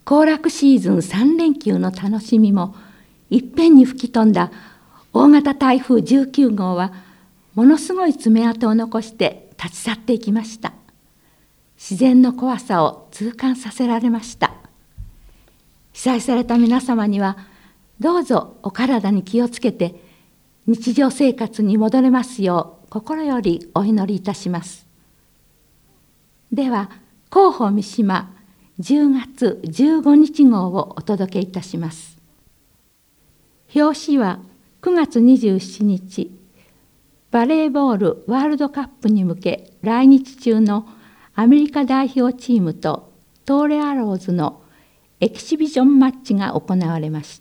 行楽シーズン3連休の楽しみもいっぺんに吹き飛んだ大型台風19号はものすごい爪痕を残して立ち去っていきました。自然の怖さを痛感させられました。被災された皆様にはどうぞお体に気をつけて日常生活に戻れますよう心よりお祈りいたします。では広報三島10月15日号をお届けいたします。表紙は9月27日バレーボールワールドカップに向け来日中のアメリカ代表チームとトーレアローズのエキシビジョンマッチが行われました。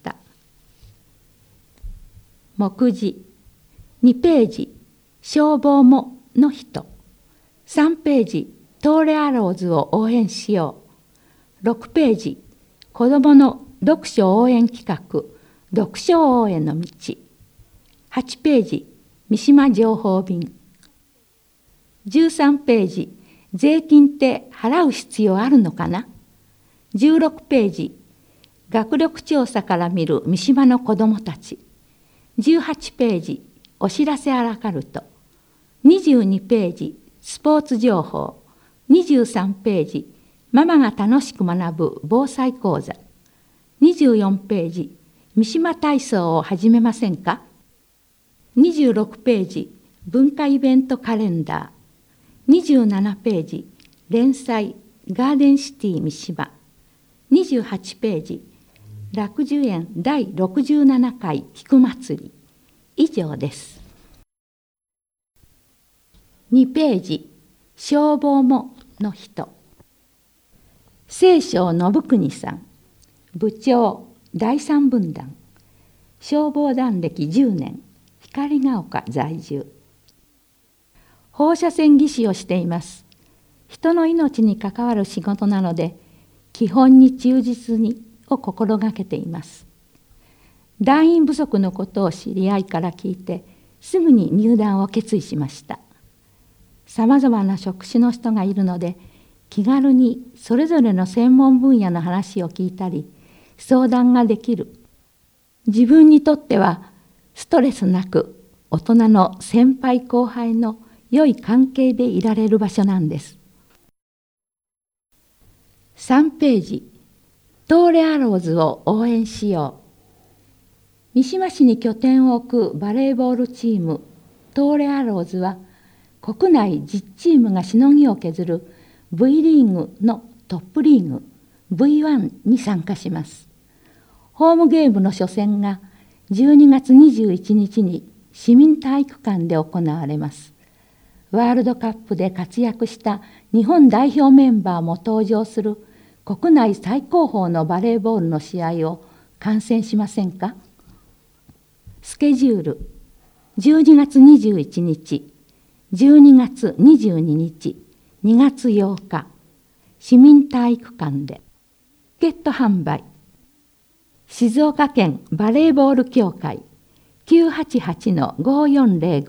目次2ページ消防もの人、3ページトーレアローズを応援しよう、6ページ子どもの読書応援企画読書応援の道、8ページ三島情報便、13ページ税金って払う必要あるのかな、16ページ学力調査から見る三島の子どもたち、18ページお知らせアラカルト、22ページスポーツ情報、23ページママが楽しく学ぶ防災講座、24ページ三島体操を始めませんか、26ページ文化イベントカレンダー、27ページ連載ガーデンシティ三島、28ページ楽寿園第67回菊祭り。以上です。2ページ消防もの人、清正信国さん、部長第三分団、消防団歴10年、光が丘在住。放射線技師をしています。人の命に関わる仕事なので基本に忠実にを心がけています。団員不足のことを知り合いから聞いてすぐに入団を決意しました。さまざまな職種の人がいるので気軽にそれぞれの専門分野の話を聞いたり相談ができる、自分にとってはストレスなく大人の先輩後輩の良い関係でいられる場所なんです。3ページトーレアローズを応援しよう。三島市に拠点を置くバレーボールチームトーレアローズは国内10チームがしのぎを削る V リーグのトップリーグ V1 に参加します。ホームゲームの初戦が12月21日に市民体育館で行われます。ワールドカップで活躍した日本代表メンバーも登場する国内最高峰のバレーボールの試合を観戦しませんか。スケジュール12月21日、12月22日、2月8日、市民体育館で。チケット販売、静岡県バレーボール協会 988-5405。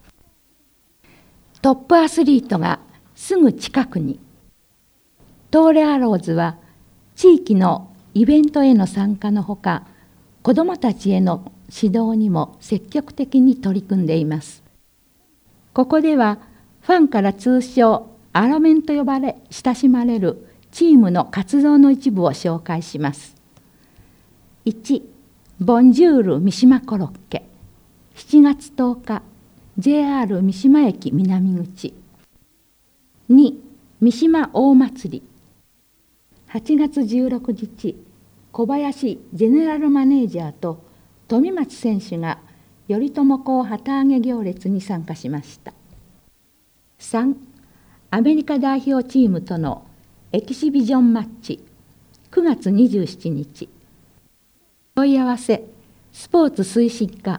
トップアスリートがすぐ近くに。トーレアローズは地域のイベントへの参加のほか、子どもたちへの指導にも積極的に取り組んでいます。ここではファンから通称アロメンと呼ばれ親しまれるチームの活動の一部を紹介します。1、ボンジュール三島コロッケ、7月10日 JR 三島駅南口。2、三島大祭り、8月16日小林ゼネラルマネージャーと富松選手が頼朝公旗揚げ行列に参加しました。3、アメリカ代表チームとのエキシビジョンマッチ、9月27日。問い合わせスポーツ推進課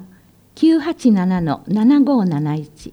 987-7571。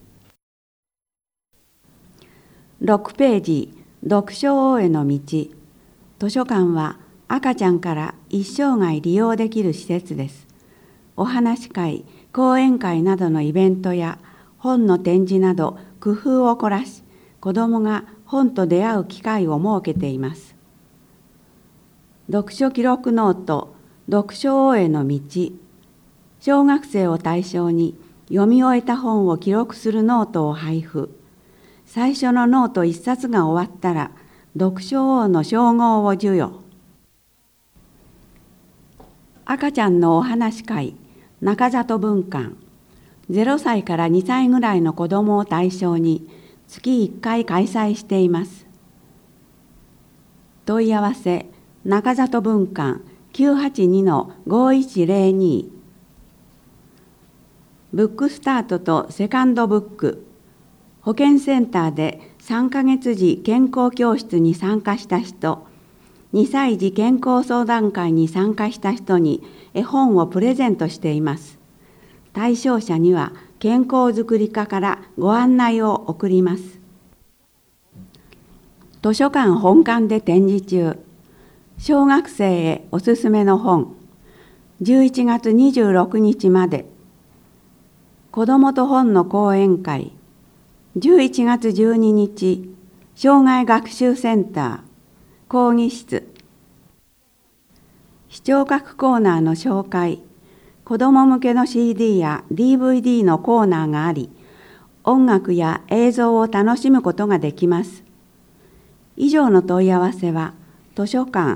6ページ読書応援の道。図書館は赤ちゃんから一生涯利用できる施設です。お話し会、講演会などのイベントや本の展示など工夫を凝らし、子どもが本と出会う機会を設けています。 読書記録ノート、読書王への道、小学生を対象に読み終えた本を記録するノートを配布。最初のノート1冊が終わったら、読書王の称号を授与。赤ちゃんのお話会、中里文館。0歳から2歳ぐらいの子どもを対象に月1回開催しています。問い合わせ、中里文館 982-5102。ブックスタートとセカンドブック。保健センターで3ヶ月時健康教室に参加した人、2歳児健康相談会に参加した人に絵本をプレゼントしています。対象者には健康づくり課からご案内を送ります。図書館本館で展示中、小学生へおすすめの本、11月26日まで、子どもと本の講演会、11月12日、障害学習センター、講義室、視聴覚コーナーの紹介、子ども向けの CD や DVD のコーナーがあり、音楽や映像を楽しむことができます。以上の問い合わせは、図書館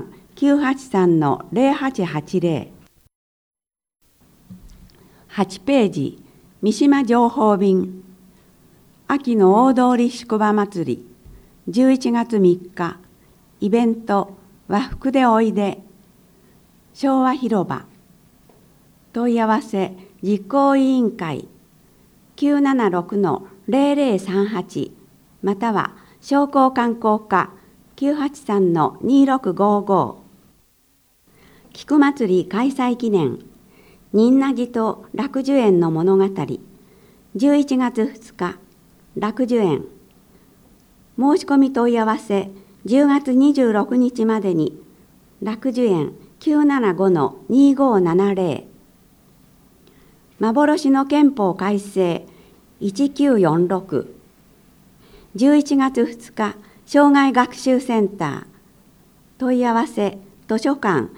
983-0880。8ページ、三島情報便。秋の大通宿場祭り、11月3日、イベント、和服でおいで、昭和広場。問い合わせ、実行委員会、976-0038、または商工観光課 983-2655。菊祭り開催記念、仁和寺と楽寿園の物語、11月2日、楽寿園。申し込み問い合わせ、10月26日までに、楽寿園 975-2570。幻の憲法改正1946。11月2日、障害学習センター。問い合わせ、図書館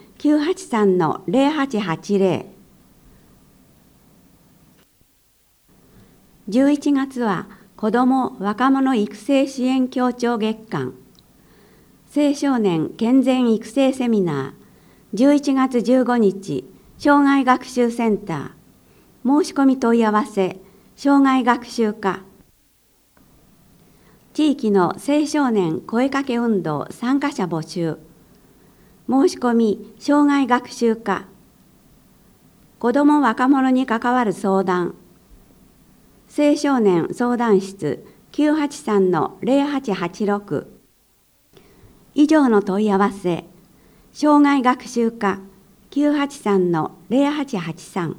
983-0880。11月は、子ども・若者育成支援協調月間。青少年健全育成セミナー、11月15日、障害学習センター。申し込み問い合わせ、障害学習課。地域の青少年声かけ運動参加者募集。申し込み、障害学習課。子ども・若者に関わる相談。青少年相談室 983-0886。以上の問い合わせ、障害学習課 983-0883。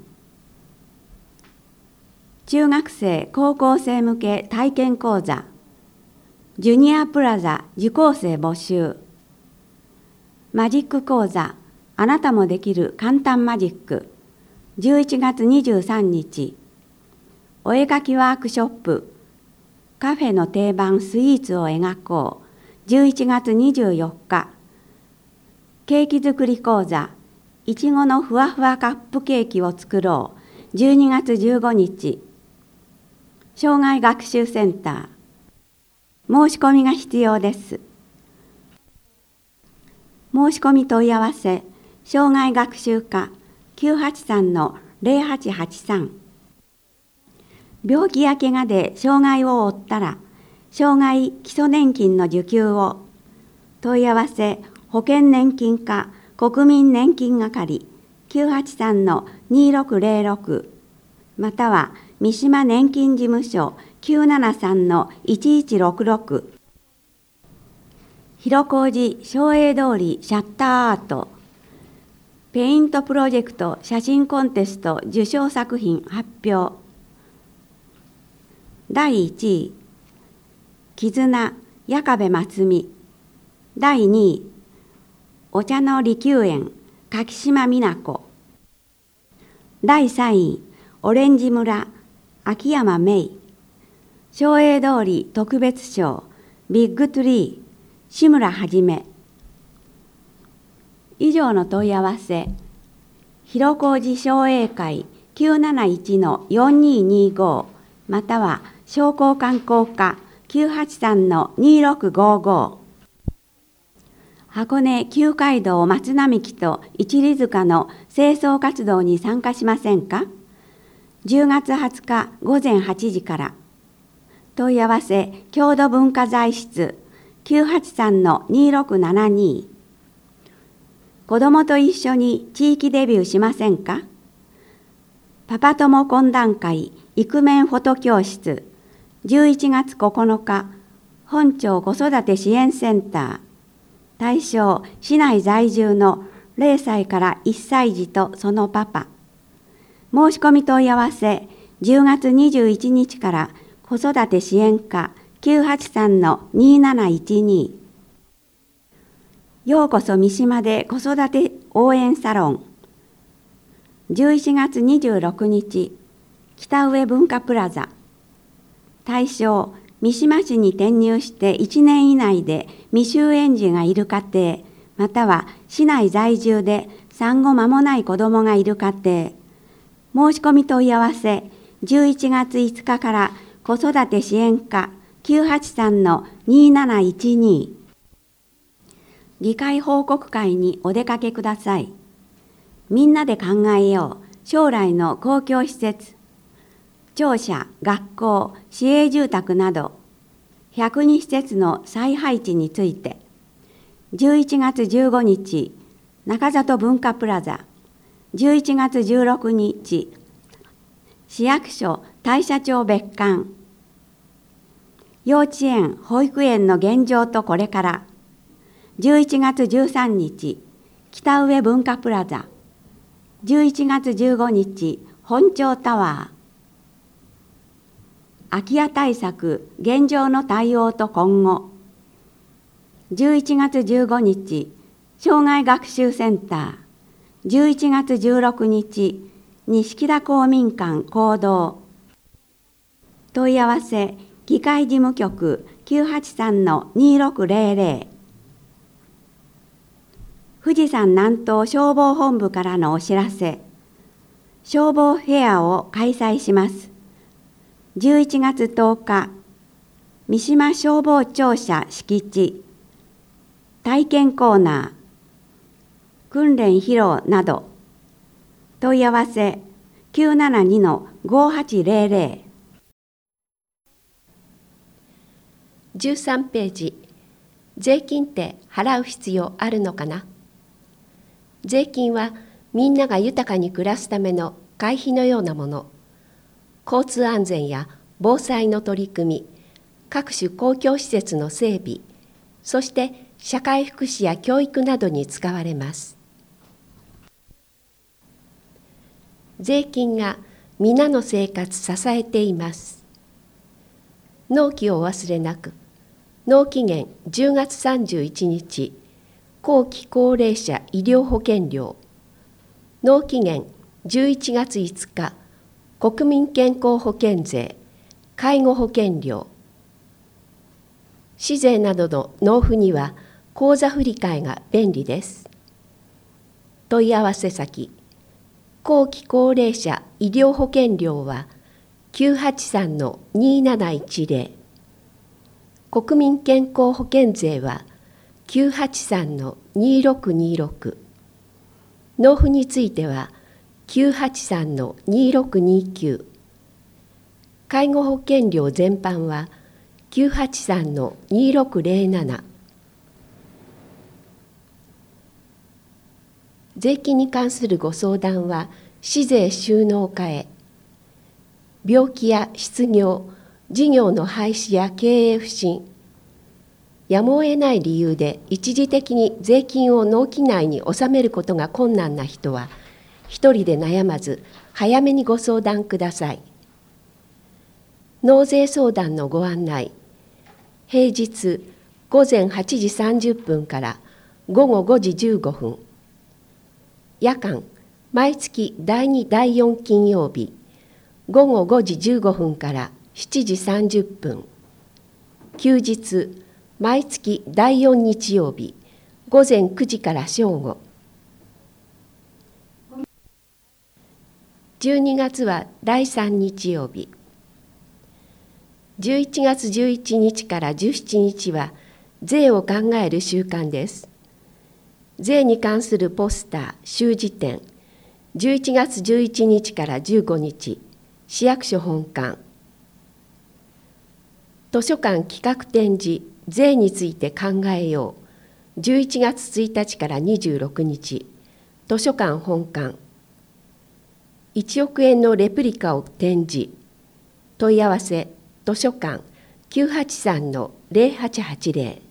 中学生・高校生向け体験講座、ジュニアプラザ受講生募集。マジック講座、あなたもできる簡単マジック、11月23日。お絵かきワークショップ、カフェの定番スイーツを描こう、11月24日。ケーキ作り講座、いちごのふわふわカップケーキを作ろう、12月15日。障害学習センター。申し込みが必要です。申し込み問い合わせ、障害学習課 983-0883。病気や怪我で障害を負ったら、障害基礎年金の受給を。問い合わせ、保険年金課国民年金係 983-2606。または、三島年金事務所 973-1166。広小路松栄通りシャッターアート。ペイントプロジェクト写真コンテスト受賞作品発表。第1位、絆、矢壁松美。第2位、お茶の利休園、柿島美奈子。第3位、オレンジ村、秋山芽衣。松栄通り特別賞、ビッグトゥリー、志村はじめ。 以上の問い合わせ、広小路商栄会 971-4225 または商工観光課 983-2655 箱根旧街道松並木と一里塚の清掃活動に参加しませんか。10月20日午前8時から。問い合わせ郷土文化財室 983-2672。子どもと一緒に地域デビューしませんか。パパ友懇談会イクメンフォト教室11月9日本町子育て支援センター。対象市内在住の0歳から1歳児とそのパパ。申し込み問い合わせ10月21日から子育て支援課 983-2712。ようこそ三島で子育て応援サロン。11月26日北上文化プラザ。対象三島市に転入して1年以内で未就園児がいる家庭、または市内在住で産後間もない子どもがいる家庭。申し込み問い合わせ11月5日から子育て支援課 983-2712。議会報告会にお出かけください。みんなで考えよう将来の公共施設。庁舎、学校、市営住宅など102施設の再配置について11月15日中里文化プラザ、11月16日市役所大社町別館。幼稚園・保育園の現状とこれから。11月13日北上文化プラザ、11月15日本町タワー。空き家対策、現状の対応と今後。11月15日、障害学習センター。11月16日、錦田公民館講堂。問い合わせ、議会事務局 983-2600。富士山南東消防本部からのお知らせ。消防フェアを開催します。11月10日、三島消防庁舎敷地、体験コーナー、訓練披露など、問い合わせ 972-5800。 13ページ、税金って払う必要あるのかな。税金はみんなが豊かに暮らすための会費のようなもの。交通安全や防災の取り組み、各種公共施設の整備、そして社会福祉や教育などに使われます。税金が皆の生活支えています。納期をお忘れなく。納期限10月31日、後期高齢者医療保険料。納期限11月5日、国民健康保険税、介護保険料。市税などの納付には口座振替が便利です。問い合わせ先、後期高齢者医療保険料は 983-2710。国民健康保険税は 983-2626。納付については983-2629。介護保険料全般は 983-2607。税金に関するご相談は市税収納課へ。病気や失業、事業の廃止や経営不振、やむを得ない理由で一時的に税金を納期内に納めることが困難な人は、一人で悩まず早めにご相談ください。納税相談のご案内、平日午前8時30分から午後5時15分、夜間毎月第2第4金曜日午後5時15分から7時30分、休日毎月第4日曜日午前9時から正午、 12月は第3日曜日。11月11日から17日は税を考える週間です。税に関するポスター、習字展、11月11日から15日、市役所本館。図書館企画展示、税について考えよう、11月1日から26日、図書館本館。1億円のレプリカを展示。問い合わせ、図書館 983-0880。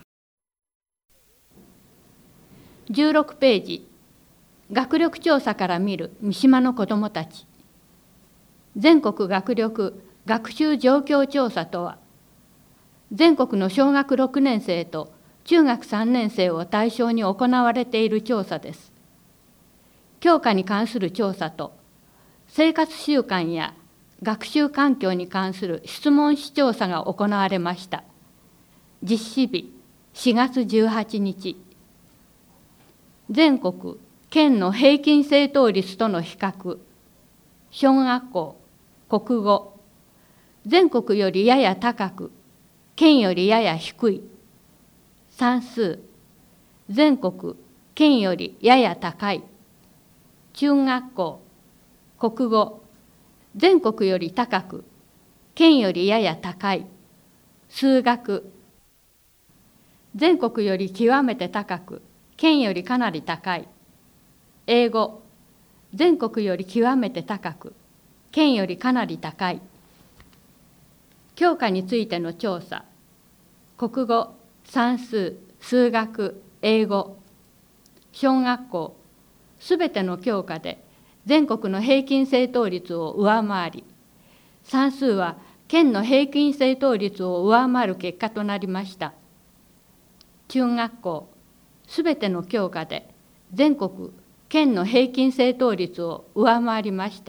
16ページ、学力調査から見る三島の子どもたち。全国学力学習状況調査とは、全国の小学6年生と中学3年生を対象に行われている調査です。教科に関する調査と、生活習慣や学習環境に関する質問紙調査が行われました。実施日4月18日。全国県の平均正答率との比較。小学校、国語。全国よりやや高く、県よりやや低い。算数。全国、県よりやや高い。中学校、国語。全国より高く、県よりやや高い。数学。全国より極めて高く、県よりかなり高い。英語。全国より極めて高く、県よりかなり高い。教科についての調査。国語、算数、数学、英語。小学校、すべての教科で全国の平均正答率を上回り、算数は県の平均正答率を上回る結果となりました。中学校、すべての教科で全国県の平均正答率を上回りました。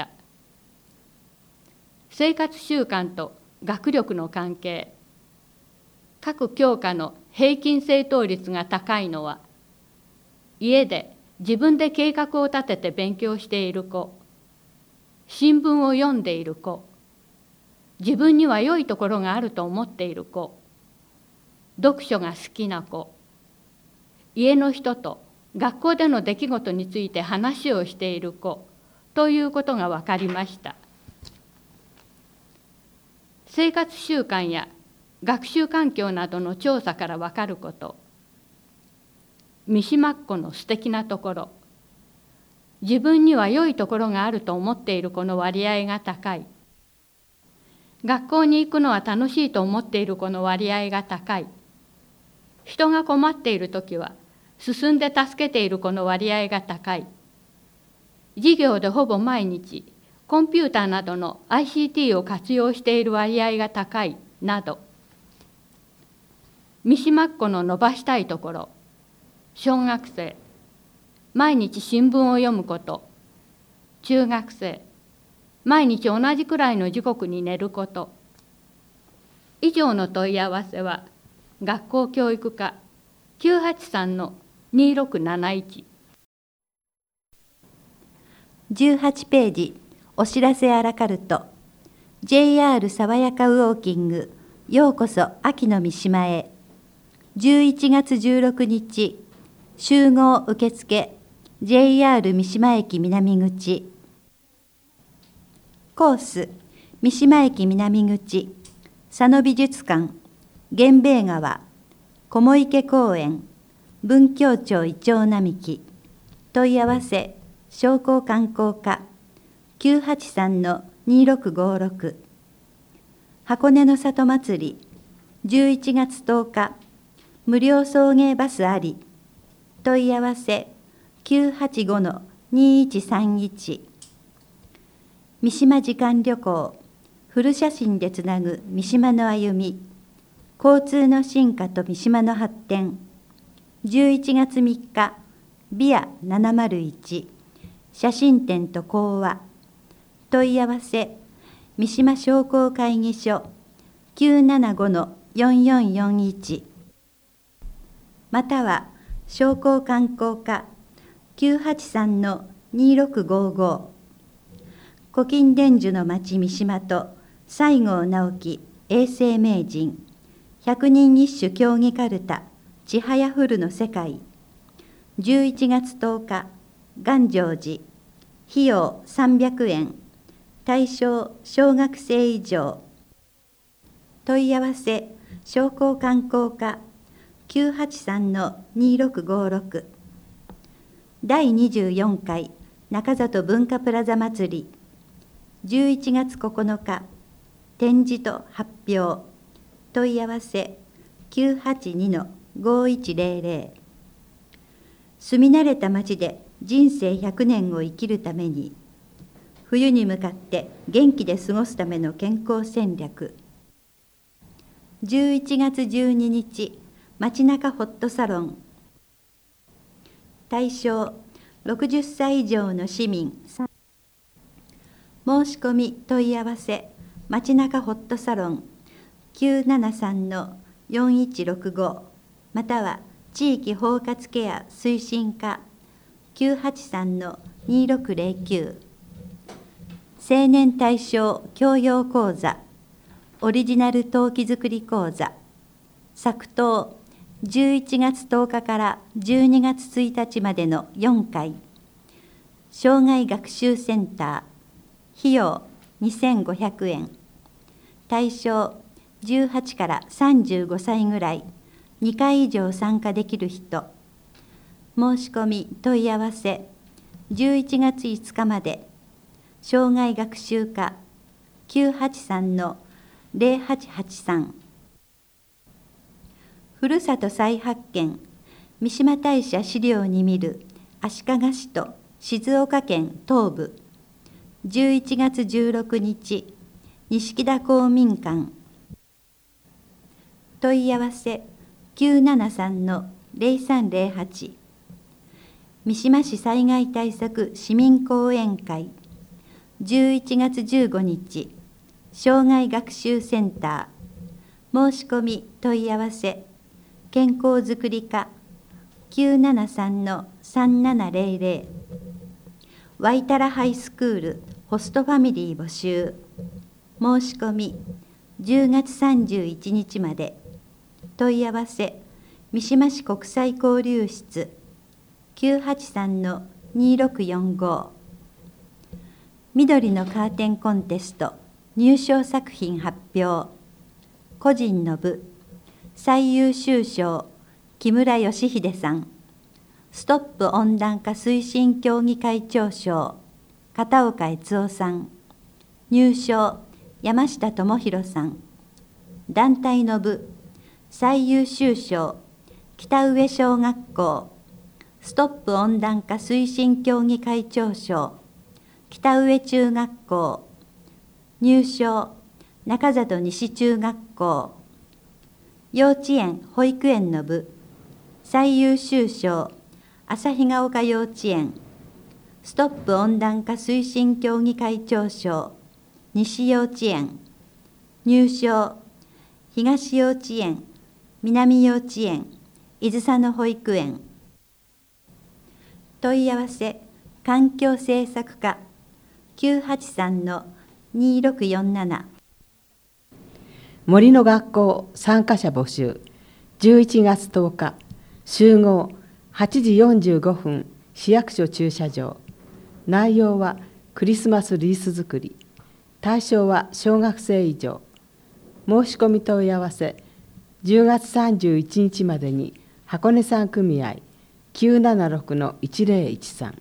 生活習慣と学力の関係。各教科の平均正答率が高いのは、家で自分で計画を立てて勉強している子、新聞を読んでいる子、自分には良いところがあると思っている子、読書が好きな子、家の人と学校での出来事について話をしている子ということが分かりました。生活習慣や学習環境などの調査から分かること。三島っ子の素敵なところ。自分には良いところがあると思っている子の割合が高い。学校に行くのは楽しいと思っている子の割合が高い。人が困っているときは進んで助けている子の割合が高い。授業でほぼ毎日コンピューターなどの ICT を活用している割合が高いなど。三島っ子の伸ばしたいところ。小学生、毎日新聞を読むこと。中学生、毎日同じくらいの時刻に寝ること。以上の問い合わせは、学校教育課 983-2671。 18ページ、お知らせアラカルト。JR 爽やかウォーキング、ようこそ秋の三島へ。11月16日、集合受付 JR 三島駅南口。コース、三島駅南口、佐野美術館、源兵衛川、雲池公園、文教庁イチョウ並木。問い合わせ、商工観光課 983-2656。箱根の里祭り、11月10日、無料送迎バスあり。問い合わせ 985-2131。三島時間旅行、フル写真でつなぐ三島の歩み、交通の進化と三島の発展。11月3日、ビア701、写真展と講話。問い合わせ、三島商工会議所 975-4441。または、商工観光課 983-2655。 古今伝授の町三島と西郷直樹永世名人百人一首競技かるたちはやふるの世界11月10日願成寺費用300円対象小学生以上問い合わせ商工観光課 983-2656 第24回中里文化プラザ祭り11月9日展示と発表問い合わせ 982-5100 住み慣れた町で人生100年を生きるために冬に向かって元気で過ごすための健康戦略11月12日街中ホットサロン対象60歳以上の市民申し込み問い合わせ街中ホットサロン 973-4165 または地域包括ケア推進課 983-2609 青年対象教養講座オリジナル陶器作り講座作陶11月10日から12月1日までの4回障害学習センター費用2500円対象18から35歳ぐらい2回以上参加できる人申し込み問い合わせ11月5日まで障害学習課 983-0883 ふるさと再発見三島大社資料に見る足利市と静岡県東部11月16日錦田公民館問い合わせ 973-0308 三島市災害対策市民講演会11月15日障害学習センター申し込み問い合わせ健康づくり課 973-3700 ワイタラハイスクールホストファミリー募集申し込み10月31日まで問い合わせ三島市国際交流室 983-2645 緑のカーテンコンテスト入賞作品発表個人の部最優秀賞木村義秀さんストップ温暖化推進協議会長賞片岡悦夫さん入賞山下智博さん団体の部最優秀賞北上小学校ストップ温暖化推進協議会長賞北上中学校入賞中里西中学校幼稚園保育園の部最優秀賞旭ヶ丘幼稚園ストップ温暖化推進協議会長賞西幼稚園入賞東幼稚園南幼稚園伊豆佐野保育園問い合わせ環境政策課 983-2647 森の学校参加者募集11月10日集合8時45分市役所駐車場内容はクリスマスリース作り対象は小学生以上申し込み問い合わせ10月31日までに箱根山組合 976-1013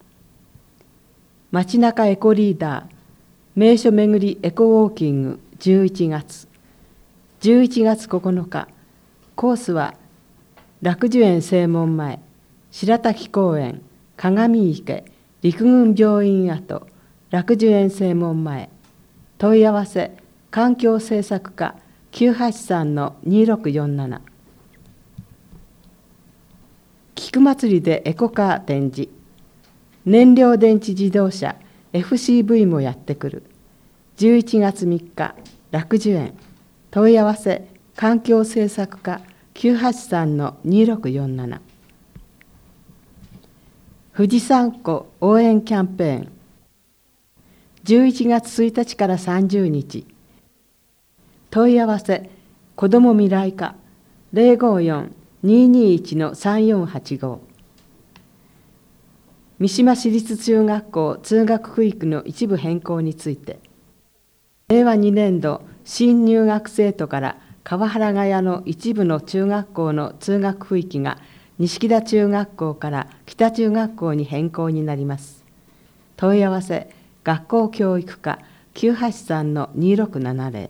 街中エコリーダー名所巡りエコウォーキング11月9日コースは楽寿園正門前白滝公園鏡池陸軍病院跡楽寿園正門前問い合わせ環境政策課 983-2647 菊祭りでエコカー展示燃料電池自動車 FCV もやってくる11月3日楽寿園問い合わせ環境政策課 983-2647 富士山湖応援キャンペーン 11月1日から30日。問い合わせ子ども未来課 054-221-3485。三島市立中学校通学区域の一部変更について、令和2年度新入学生徒から川原ヶ谷の一部の中学校の通学区域が錦田中学校から北中学校に変更になります。問い合わせ学校教育課 983-2670。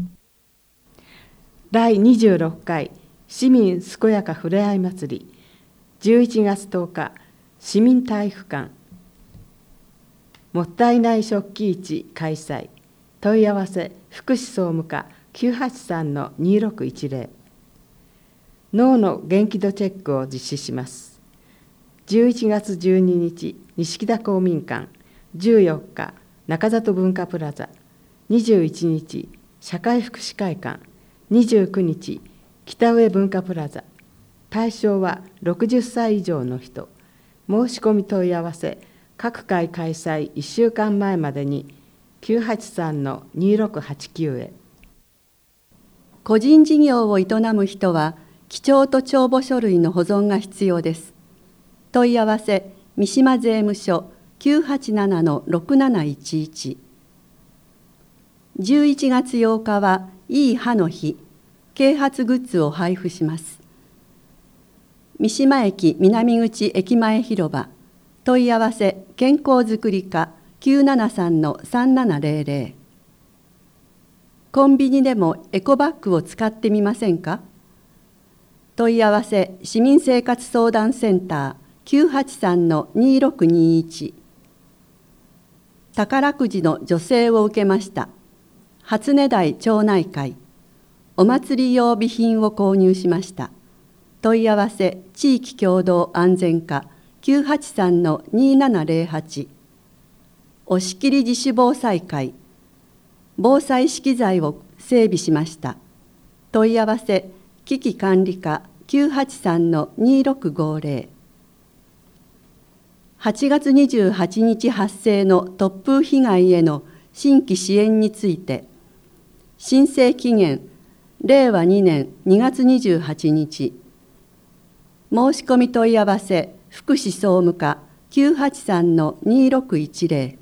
第26回市民健やかふれあい祭り11月10日市民体育館もったいない食器市開催。問い合わせ福祉総務課 983-2610。脳の元気度チェックを実施します。11月12日錦田公民館、14日中里文化プラザ、21日社会福祉会館、29日北上文化プラザ。対象は60歳以上の人。申し込み問い合わせ各回開催1週間前までに 983-2689 へ。 個人事業を営む人は記帳と帳簿書類の保存が必要です。問い合わせ三島税務署 987-6711。11月8日はいい歯の日、啓発グッズを配布します。三島駅南口駅前広場。問い合わせ健康づくり課 973-3700。コンビニでもエコバッグを使ってみませんか。問い合わせ市民生活相談センター 983-2621。宝くじの助成を受けました。初音台町内会。お祭り用備品を購入しました。問い合わせ地域共同安全課 983-2708。押し切り自主防災会。防災資機材を整備しました。問い合わせ危機管理課 983-2650。8月28日発生の突風被害への新規支援について、申請期限令和2年2月28日。申し込み問い合わせ福祉総務課 983-2610。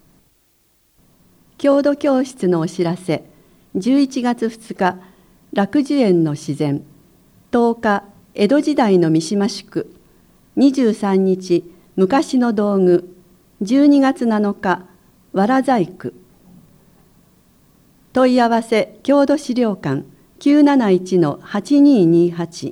郷土教室のお知らせ。11月2日楽寿園の自然。10日江戸時代の三島宿。23日昔の道具。12月7日わら細工。問い合わせ郷土資料館 971-8228。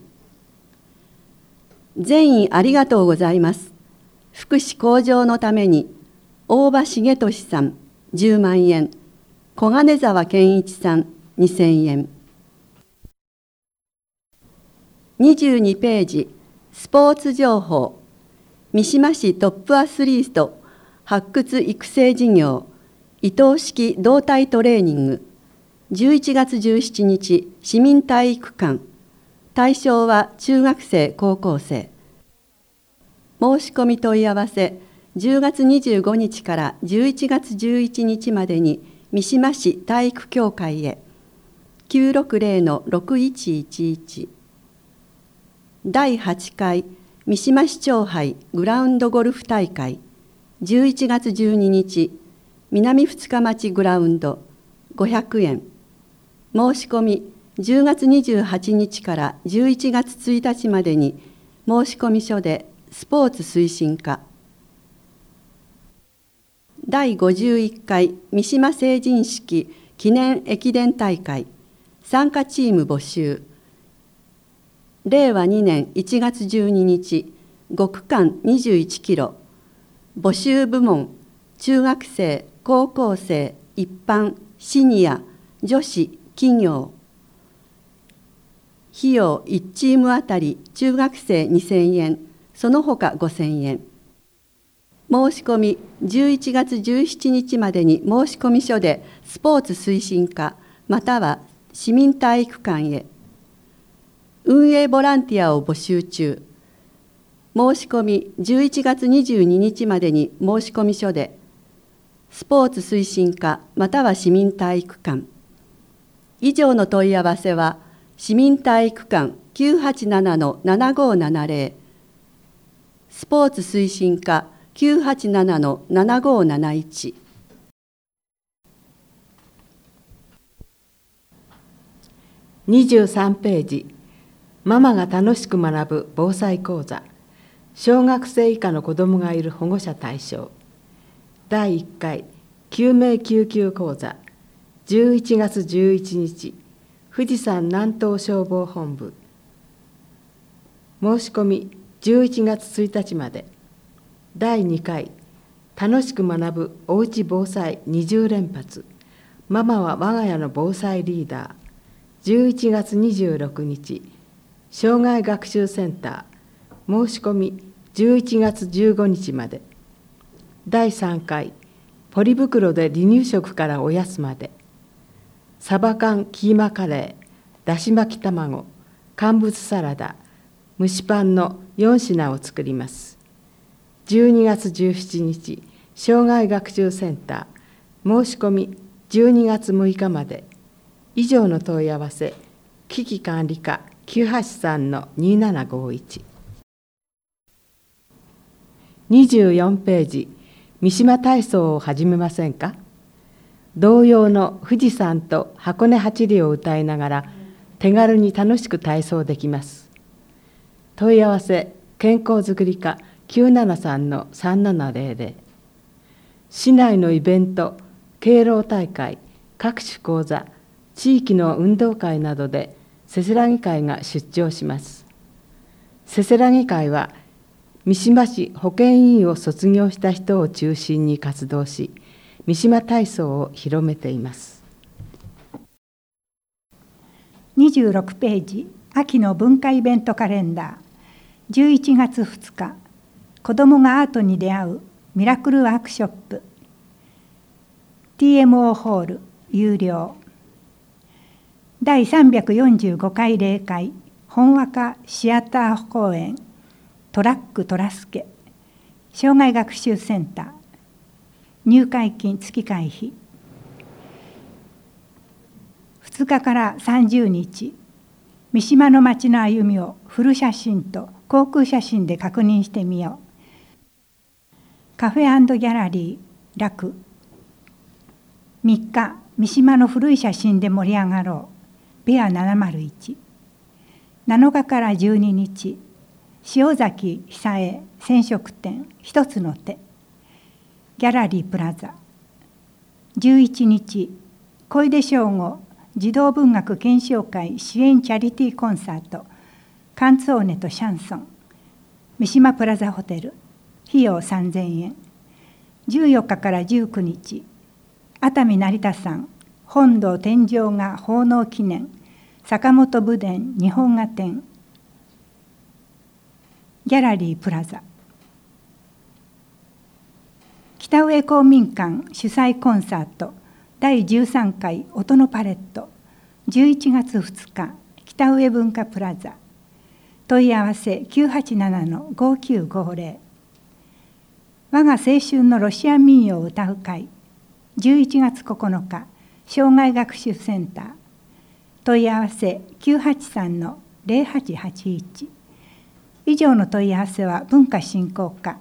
善意ありがとうございます。福祉向上のために大場重俊さん10万円、小金沢健一さん2000円。22ページスポーツ情報。三島市トップアスリート発掘育成事業移動式動体トレーニング。11月17日市民体育館。対象は中学生高校生。申し込み問い合わせ10月25日から11月11日までに三島市体育協会へ。 960-6111。第8回三島市長杯グラウンドゴルフ大会。11月12日南二日町グラウンド500円。申し込み10月28日から11月1日までに申し込み書でスポーツ推進課。第51回三島成人式記念駅伝大会参加チーム募集。令和2年1月12日5区間21キロ。募集部門中学生、高校生、一般、シニア、女子、企業。費用1チームあたり中学生2000円、その他5000円。申し込み11月17日までに申し込み書でスポーツ推進課または市民体育館へ。運営ボランティアを募集中。申し込み11月22日までに申し込み書でスポーツ推進課または市民体育館。以上の問い合わせは市民体育館 987-7570、スポーツ推進課 987-7571。 23ページ、ママが楽しく学ぶ防災講座、小学生以下の子どもがいる保護者対象、第1回救命救急講座、11月11日、富士山南東消防本部。申し込み11月1日まで。第2回楽しく学ぶおうち防災20連発、ママは我が家の防災リーダー。11月26日、障害学習センター、申し込み11月15日まで。第3回、ポリ袋で離乳食からおやつまで。サバ缶キーマカレー、だし巻き卵、乾物サラダ、蒸しパンの4品を作ります。12月17日、障害学習センター、申し込み12月6日まで。以上の問い合わせ、危機管理課 983-2751。24ページ、三島体操を始めませんか？同様の富士山と箱根八里を歌いながら手軽に楽しく体操できます。問い合わせ、健康づくり課 973-3700。市内のイベント、敬老大会、各種講座、地域の運動会などでせせらぎ会が出張します。せせらぎ会は三島市保健委員を卒業した人を中心に活動し、三島体操を広めています。 26ページ、秋の文化イベントカレンダー。11月2日、子どもがアートに出会うミラクルワークショップ。TMO ホール有料。第345回例会本和歌シアター公演トラックトラスケ障害学習センター。入会金月会費。2日から30日、三島の町の歩みをフル写真と航空写真で確認してみよう。カフェ&ギャラリー楽。3日、三島の古い写真で盛り上がろう。ペア701。7日から12日、塩崎久江染色店一つの手。ギャラリープラザ。11日、小出正吾児童文学検証会支援チャリティーコンサートカンツォーネとシャンソン三島プラザホテル。費用3000円。14日から19日、熱海成田山本堂天井画奉納記念坂本武伝日本画展。ギャラリープラザ。北上公民館主催コンサート第13回音のパレット11月2日北上文化プラザ。問い合わせ 987-5950。我が青春のロシア民謡を歌う会11月9日障害学習センター。問い合わせ 983-0881。以上の問い合わせは文化振興課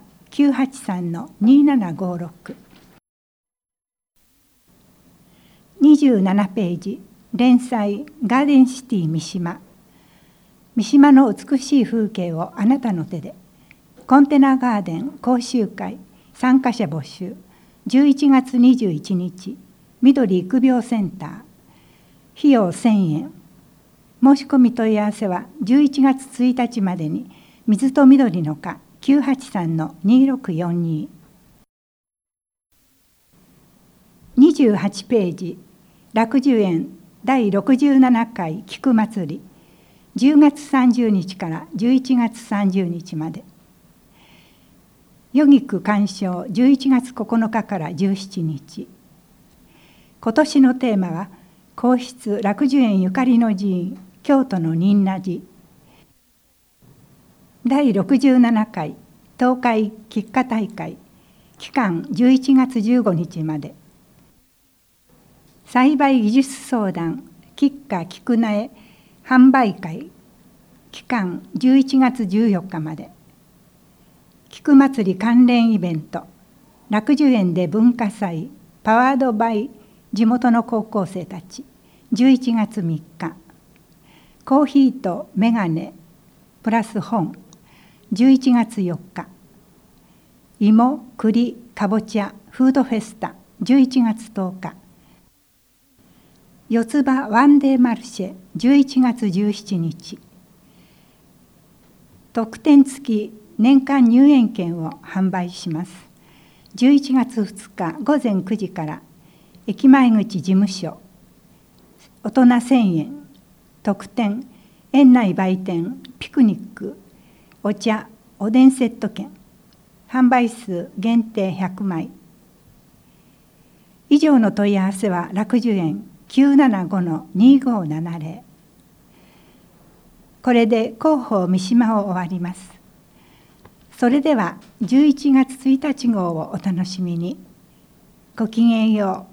983-2756。27ページ、連載ガーデンシティ三島。三島の美しい風景をあなたの手で。コンテナガーデン講習会参加者募集。11月21日緑育苗センター。費用1000円。申し込み問い合わせは11月1日までに水と緑の課 983-2642。28ページ、楽寿園第67回菊祭り10月30日から11月30日まで。余菊鑑賞11月9日から17日。今年のテーマは皇室楽寿園ゆかりの寺院京都の仁和寺。第67回東海菊花大会期間11月15日まで。栽培技術相談菊花菊苗販売会期間11月14日まで。菊祭り関連イベント楽寿園で文化祭パワードバイ地元の高校生たち11月3日。コーヒーとメガネプラス本11月4日。芋、栗、かぼちゃフードフェスタ11月10日。四つ葉ワンデーマルシェ11月17日。特典付き年間入園券を販売します。11月2日午前9時から駅前口事務所。大人1000円。特典園内売店ピクニックお茶おでんセット券。販売数限定100枚。以上の問い合わせは楽寿園 975-2570。これで広報三島を終わります。それでは11月1日号をお楽しみに。ごきげんよう。